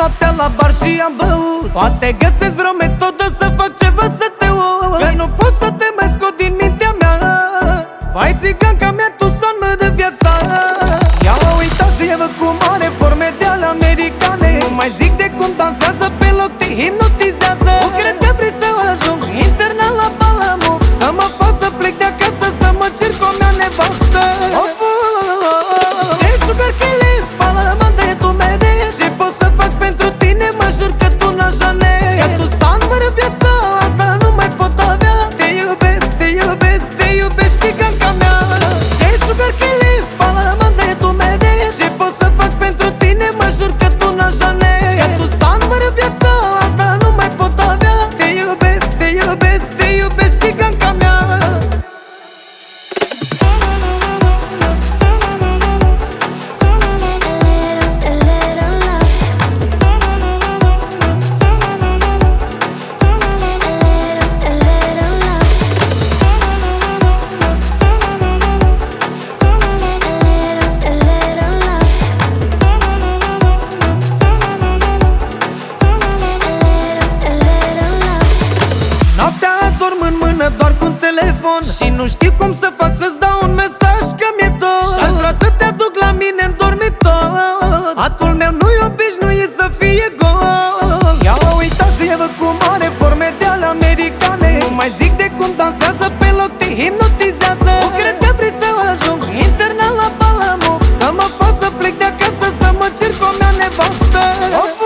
noaptea la bar și am băut. Poate găsesc vreo metodă să fac ceva să te uit, că nu pot să te mai scot din mintea mea. Vai, țiganca mea, tu son-mă de viața. Ia o uitați-vă cum are forme de ale americane. Nu mai zic de cum dansează, pe loc te hipnotizează. Nu cred că vrei să ajung internat la Balamut, să mă fac să plec de acasă, să mă cer cu a mea nevastă. Ce sugar chile, spală-mă de tu mere. Ce pot să fac pentru tine, mă jur că tu n-aș jane. Că tu san-mără viața, alta nu mai pot avea. Te iubesc, te iubesc, te iubesc, țiganca mea. Ce sugar chile, spală-mă de tu mere. Ce pot să fac pentru tine, mă jur că tu n-aș jane. Că tu san-mără viața, alta nu mai pot avea. Te iubesc, te iubesc, te iubesc, țiganca mea. Noaptea dorm în mână doar cu un telefon și nu știu cum să fac să-ți dau un mesaj că mi-e dor. Și-aș vrea să te aduc la mine în dormitor. Atul meu nu-i obișnuit să fie gol. Ia o uitați-vă cum are forme de ale americane. Nu mai zic de cum dansează, pe loc te hipnotizează. Nu cred că vrei să ajung internat la Balamut, să mă fac să plec de acasă, să mă cer cu a mea nevastă.